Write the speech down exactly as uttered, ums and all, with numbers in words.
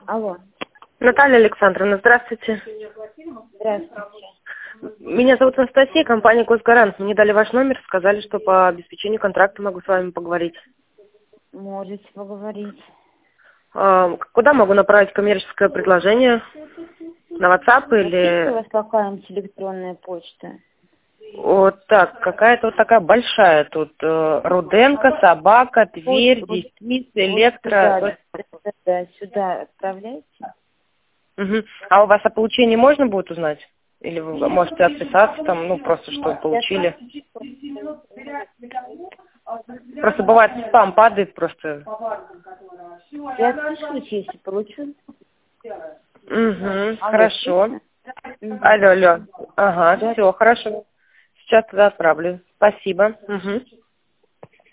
Алло. Наталья Александровна, здравствуйте. Здравствуйте. Меня зовут Анастасия, компания «Госгарант». Мне дали ваш номер, сказали, что по обеспечению контракта могу с вами поговорить. Можете поговорить. А, куда могу направить коммерческое предложение? На WhatsApp Есть у или... вас какая-нибудь электронная почта? Вот так, какая-то вот такая большая тут. э, Руденко, собака, Тверь, Вот, вот, Десниц, вот Электро. сюда, да, да, да, сюда отправляйте. Мгм. А у вас о получении можно будет узнать? Или вы можете отписаться там, ну, просто что получили? Просто бывает спам падает просто. Я отпишусь, если получу. Угу, Алло, хорошо. слышно? Мгм. Алло, алло. Ага, Да. все, хорошо. Сейчас туда отправлю. Спасибо. Угу.